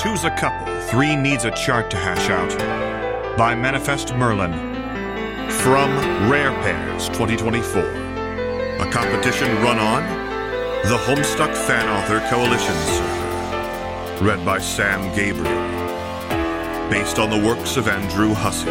Choose a couple, 3 needs a chart to hash out. By Manifest Merlin. From Rare Pairs 2024. A competition run on the Homestuck Fan Author Coalition server. Read by Sam Gabriel. Based on the works of Andrew Hussey.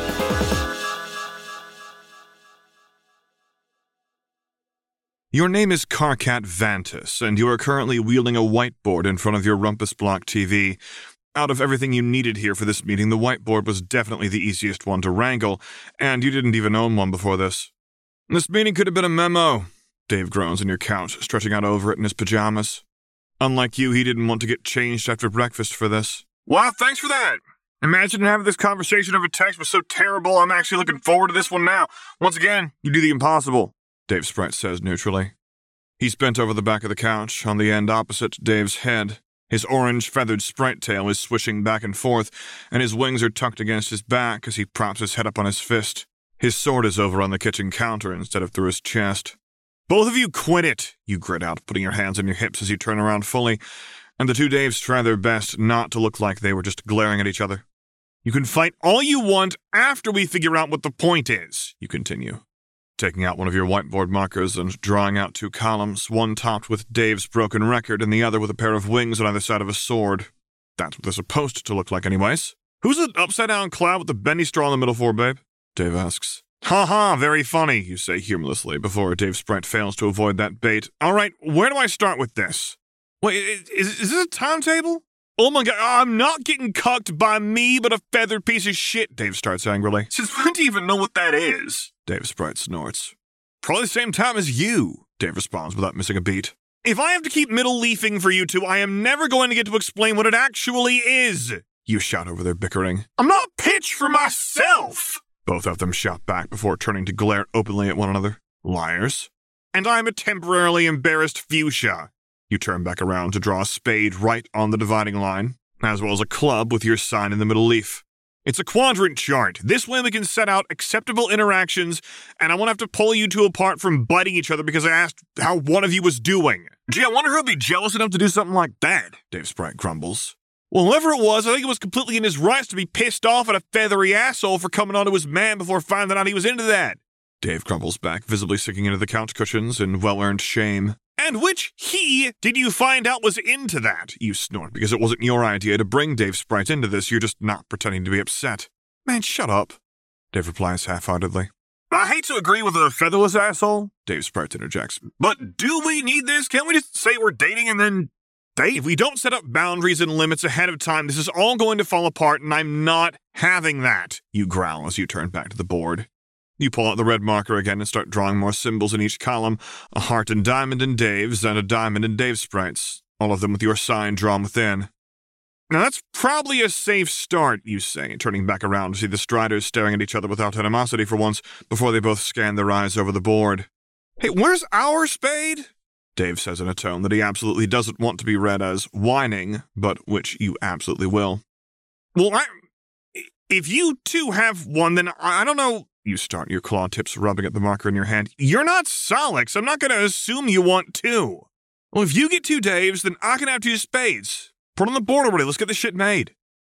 Your name is Karkat Vantis, and you are currently wielding a whiteboard in front of your Rumpus Block TV. Out of everything you needed here for this meeting, the whiteboard was definitely the easiest one to wrangle, and you didn't even own one before this. This meeting could have been a memo. Dave groans on your couch, stretching out over it in his pajamas. Unlike you, he didn't want to get changed after breakfast for this. Wow, thanks for that. Imagine having this conversation over text was so terrible, I'm actually looking forward to this one now. Once again, you do the impossible, Dave Sprite says neutrally. He's bent over the back of the couch, on the end opposite Dave's head. His orange feathered sprite tail is swishing back and forth, and his wings are tucked against his back as he props his head up on his fist. His sword is over on the kitchen counter instead of through his chest. Both of you quit it, you grit out, putting your hands on your hips as you turn around fully, and the two Daves try their best not to look like they were just glaring at each other. You can fight all you want after we figure out what the point is, you continue, taking out one of your whiteboard markers and drawing out 2 columns, one topped with Dave's broken record and the other with a pair of wings on either side of a sword. That's what they're supposed to look like anyways. Who's the upside-down cloud with the bendy straw in the middle for, babe? Dave asks. Ha, very funny, you say humorlessly before Dave Sprite fails to avoid that bait. All right, where do I start with this? Wait, is this a timetable? Oh my god, I'm not getting cucked by me, but a feathered piece of shit, Dave starts angrily. Since when do you even know what that is? Dave Sprite snorts. Probably the same time as you, Dave responds without missing a beat. If I have to keep middle leafing for you two, I am never going to get to explain what it actually is, you shout over their bickering. I'm not pitched for myself! Both of them shout back before turning to glare openly at one another. Liars. And I'm a temporarily embarrassed fuchsia. You turn back around to draw a spade right on the dividing line, as well as a club with your sign in the middle leaf. It's a quadrant chart. This way we can set out acceptable interactions, and I won't have to pull you two apart from biting each other because I asked how one of you was doing. Gee, I wonder who'd be jealous enough to do something like that, Dave Sprite grumbles. Well, whoever it was, I think it was completely in his rights to be pissed off at a feathery asshole for coming onto his man before finding out he was into that. Dave crumbles back, visibly sinking into the couch cushions in well-earned shame. And which he did you find out was into that? You snort, because it wasn't your idea to bring Dave Sprite into this. You're just not pretending to be upset. Man, shut up, Dave replies half-heartedly. I hate to agree with a featherless asshole, Dave Sprite interjects. But do we need this? Can't we just say we're dating and then date? If we don't set up boundaries and limits ahead of time, this is all going to fall apart, and I'm not having that, you growl as you turn back to the board. You pull out the red marker again and start drawing more symbols in each column, a heart and diamond in Dave's and a diamond in Dave's Sprite's, all of them with your sign drawn within. Now that's probably a safe start, you say, turning back around to see the Striders staring at each other without animosity for once before they both scan their eyes over the board. Hey, where's our spade? Dave says in a tone that he absolutely doesn't want to be read as whining, but which you absolutely will. Well, if you two have one, then I don't know. You start, your claw tips rubbing at the marker in your hand. You're not Solix. I'm not going to assume you want 2. Well, if you get 2 Daves, then I can have 2 spades. Put on the board already. Let's get this shit made.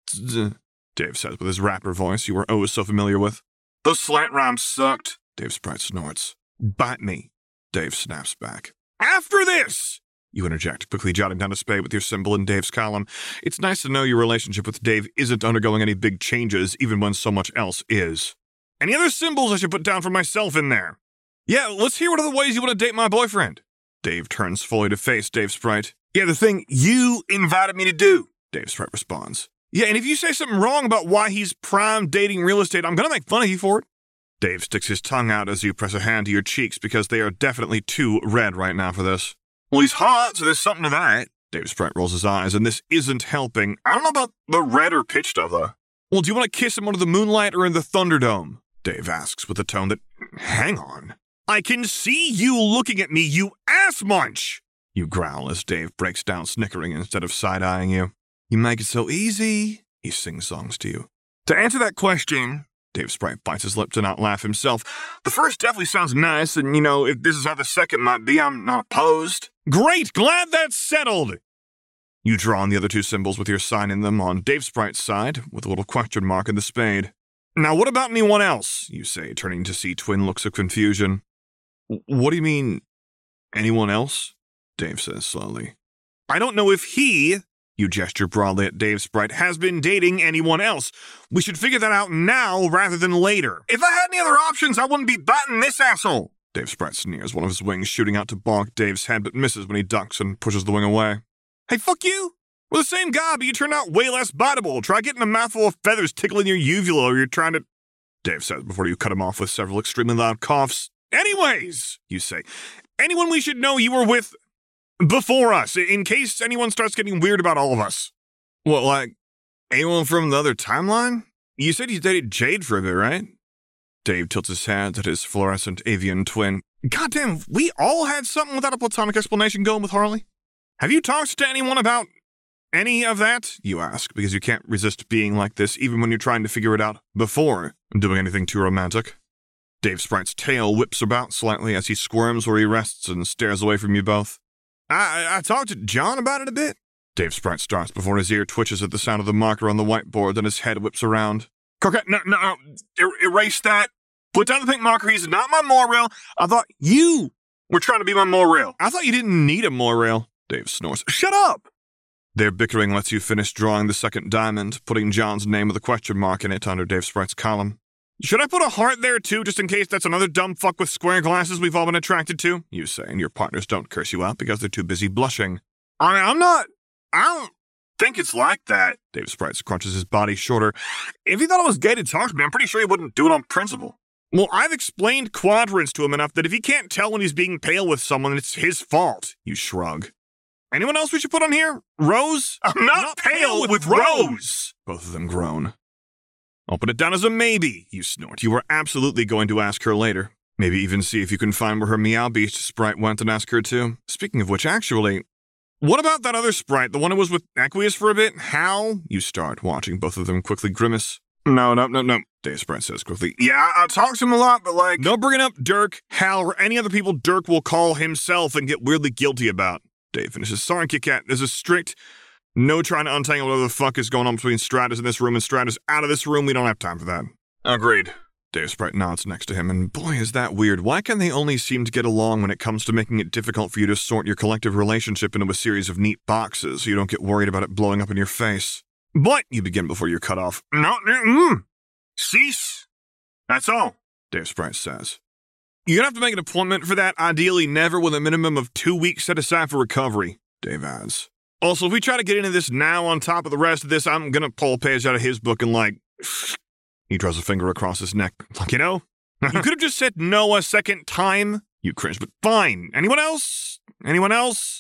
Dave says with his rapper voice you were always so familiar with. Those slant rhymes sucked. Dave Sprite snorts. Bite me. Dave snaps back. After this, you interject, quickly jotting down a spade with your symbol in Dave's column. It's nice to know your relationship with Dave isn't undergoing any big changes, even when so much else is. Any other symbols I should put down for myself in there? Yeah, let's hear what other ways you want to date my boyfriend. Dave turns fully to face Dave Sprite. Yeah, the thing you invited me to do, Dave Sprite responds. Yeah, and if you say something wrong about why he's prime dating real estate, I'm going to make fun of you for it. Dave sticks his tongue out as you press a hand to your cheeks because they are definitely too red right now for this. Well, he's hot, so there's something to that. Dave Sprite rolls his eyes, and this isn't helping. I don't know about the red or pitch stuff, though. Well, do you want to kiss him under the moonlight or in the Thunderdome? Dave asks with a tone that... Hang on. I can see you looking at me, you ass munch! You growl as Dave breaks down snickering instead of side-eyeing you. You make it so easy, he sings songs to you. To answer that question, Dave Sprite bites his lip to not laugh himself. The first definitely sounds nice, and, if this is how the second might be, I'm not opposed. Great! Glad that's settled! You draw on the other two symbols with your sign in them on Dave Sprite's side, with a little question mark in the spade. Now what about anyone else, you say, turning to see twin looks of confusion. What do you mean, anyone else? Dave says slowly. I don't know if he, you gesture broadly at Dave Sprite, has been dating anyone else. We should figure that out now rather than later. If I had any other options, I wouldn't be batting this asshole. Dave Sprite sneers, one of his wings shooting out to bonk Dave's head, but misses when he ducks and pushes the wing away. Hey, fuck you! We're the same guy, but you turned out way less biteable. Try getting a mouthful of feathers tickling your uvula or you're trying to... Dave says before you cut him off with several extremely loud coughs. Anyways, you say, anyone we should know you were with before us, in case anyone starts getting weird about all of us. What, like, anyone from the other timeline? You said you dated Jade for a bit, right? Dave tilts his head at his fluorescent avian twin. Goddamn, we all had something without a platonic explanation going with Harley. Have you talked to anyone about any of that? You ask, because you can't resist being like this even when you're trying to figure it out before doing anything too romantic. Dave Sprite's tail whips about slightly as he squirms where he rests and stares away from you both. I talked to John about it a bit. Dave Sprite starts before his ear twitches at the sound of the marker on the whiteboard, then his head whips around. Croquette, no, erase that. Put down the pink marker, he's not my morail. I thought you were trying to be my morail. I thought you didn't need a morail. Dave snores. Shut up! Their bickering lets you finish drawing the second diamond, putting John's name with a question mark in it under Dave Sprite's column. Should I put a heart there too, just in case that's another dumb fuck with square glasses we've all been attracted to? You say, and your partners don't curse you out because they're too busy blushing. I don't think it's like that. Dave Sprite crunches his body shorter. If he thought it was gay to talk to me, I'm pretty sure he wouldn't do it on principle. Well, I've explained quadrants to him enough that if he can't tell when he's being pale with someone, it's his fault. You shrug. Anyone else we should put on here? Rose? I'm not pale with Rose! Both of them groan. I'll put it down as a maybe, you snort. You are absolutely going to ask her later. Maybe even see if you can find where her Meow Beast sprite went and ask her too. Speaking of which, actually, what about that other sprite, the one who was with Aqueous for a bit? Hal? You start, watching both of them quickly grimace. No, Dave Sprite says quickly. Yeah, I talk to him a lot, but like... No bringing up Dirk, Hal, or any other people Dirk will call himself and get weirdly guilty about. Dave finishes. Sorry, Kit Kat, there's a strict... No trying to untangle whatever the fuck is going on between Stratus in this room and Stratus out of this room. We don't have time for that. Agreed. Dave Sprite nods next to him, and boy, is that weird. Why can they only seem to get along when it comes to making it difficult for you to sort your collective relationship into a series of neat boxes so you don't get worried about it blowing up in your face? But you begin before you're cut off. Cease. That's all, Dave Sprite says. You're gonna have to make an appointment for that, ideally never with a minimum of 2 weeks set aside for recovery, Dave adds. Also, if we try to get into this now on top of the rest of this, I'm gonna pull a page out of his book and like... He draws a finger across his neck. Like, you know? You could have just said no a second time. You cringe, but fine. Anyone else? Anyone else?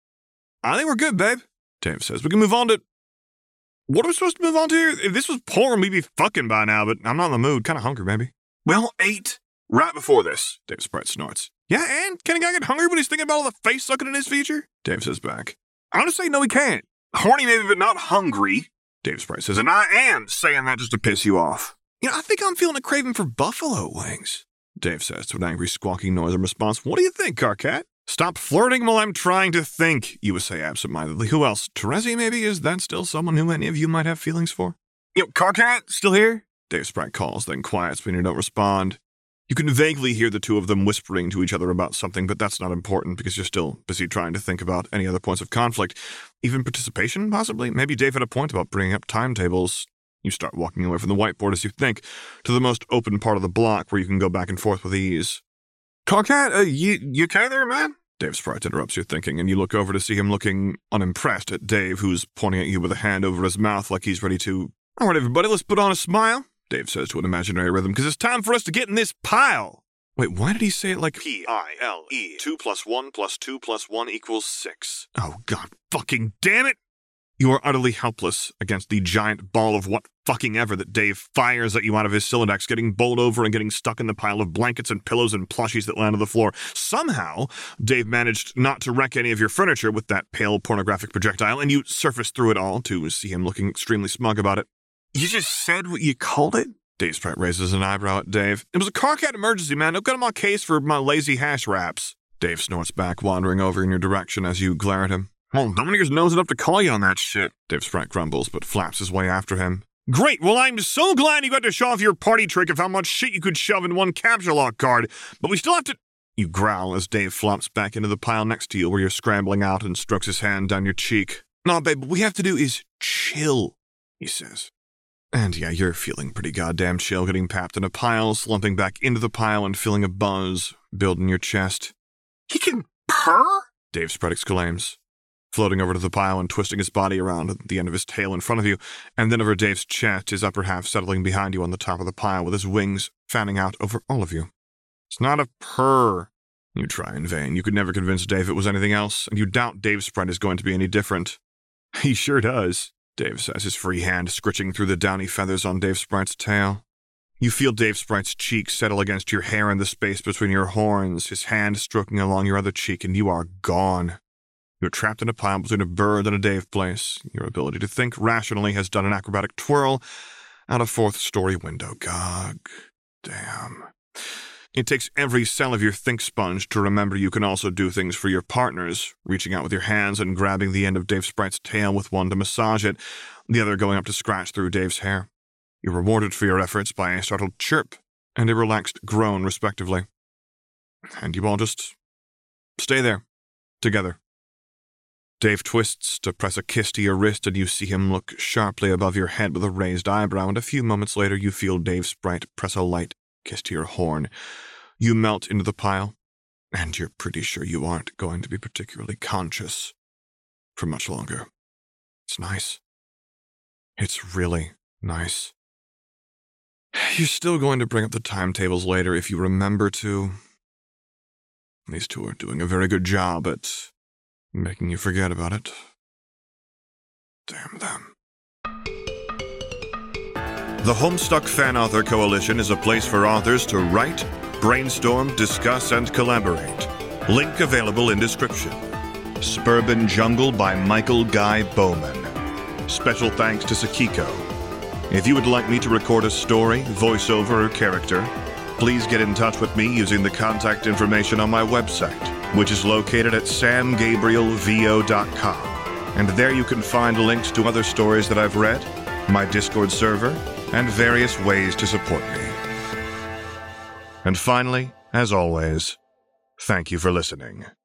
I think we're good, babe, Dave says. We can move on to... What are we supposed to move on to here? If this was porn, we'd be fucking by now, but I'm not in the mood. Kind of hungry, baby. Well, 8. Right before this, Dave Sprite snorts. Yeah, and can a guy get hungry when he's thinking about all the face sucking in his feature? Dave says back. I'm gonna say no, he can't. Horny maybe, but not hungry, Dave Sprite says, and I am saying that just to piss you off. You know, I think I'm feeling a craving for buffalo wings, Dave says to an angry squawking noise in response. What do you think, Carcat? Stop flirting while I'm trying to think, you would say absentmindedly. Who else? Terezi, maybe? Is that still someone who any of you might have feelings for? Yo, Carcat, still here? Dave Sprite calls, then quiets when you don't respond. You can vaguely hear the two of them whispering to each other about something, but that's not important because you're still busy trying to think about any other points of conflict. Even participation, possibly? Maybe Dave had a point about bringing up timetables. You start walking away from the whiteboard as you think, to the most open part of the block where you can go back and forth with ease. Carcat, you okay there, man? Dave Sprite interrupts your thinking, and you look over to see him looking unimpressed at Dave, who's pointing at you with a hand over his mouth like he's ready to... All right, everybody, let's put on a smile, Dave says to an imaginary rhythm, because it's time for us to get in this pile. Wait, why did he say it like P-I-L-E? 2 + 1 + 2 + 1 = 6. Oh, God fucking damn it! You are utterly helpless against the giant ball of what fucking ever that Dave fires at you out of his Silodex, getting bowled over and getting stuck in the pile of blankets and pillows and plushies that land on the floor. Somehow, Dave managed not to wreck any of your furniture with that pale pornographic projectile, and you surface through it all to see him looking extremely smug about it. You just said what you called it? Dave Sprite raises an eyebrow at Dave. It was a Carcat emergency, man. Don't get on my case for my lazy hash wraps. Dave snorts back, wandering over in your direction as you glare at him. Well, Dominic's nosing up to call you on that shit, Dave Sprite grumbles, but flaps his way after him. Great, well, I'm so glad you got to show off your party trick of how much shit you could shove in one capture lock card, but we still have to— You growl as Dave flops back into the pile next to you where you're scrambling out and strokes his hand down your cheek. No, babe, what we have to do is chill, he says. And yeah, you're feeling pretty goddamn chill, getting papped in a pile, slumping back into the pile and feeling a buzz build in your chest. He can purr? Dave Sprite exclaims, floating over to the pile and twisting his body around at the end of his tail in front of you, and then over Dave's chest, his upper half settling behind you on the top of the pile with his wings fanning out over all of you. It's not a purr. You try in vain. You could never convince Dave it was anything else, and you doubt Dave Sprite is going to be any different. He sure does, Dave says, his free hand scritching through the downy feathers on Dave Sprite's tail. You feel Dave Sprite's cheek settle against your hair in the space between your horns, his hand stroking along your other cheek, and you are gone. You're trapped in a pile between a bird and a Dave place. Your ability to think rationally has done an acrobatic twirl out a fourth-story window. God damn. It takes every cell of your think sponge to remember you can also do things for your partners, reaching out with your hands and grabbing the end of Dave Sprite's tail with one to massage it, the other going up to scratch through Dave's hair. You're rewarded for your efforts by a startled chirp and a relaxed groan, respectively. And you all just stay there, together. Dave twists to press a kiss to your wrist, and you see him look sharply above your head with a raised eyebrow, and a few moments later you feel Dave Sprite press a light kiss to your horn. You melt into the pile, and you're pretty sure you aren't going to be particularly conscious for much longer. It's nice. It's really nice. You're still going to bring up the timetables later if you remember to. These two are doing a very good job at making you forget about it. Damn them. The Homestuck Fan Author Coalition is a place for authors to write, brainstorm, discuss, and collaborate. Link available in description. Suburban Jungle by Michael Guy Bowman. Special thanks to Sakiko. If you would like me to record a story, voiceover, or character, please get in touch with me using the contact information on my website, which is located at samgabrielvo.com. And there you can find links to other stories that I've read, my Discord server, and various ways to support me. And finally, as always, thank you for listening.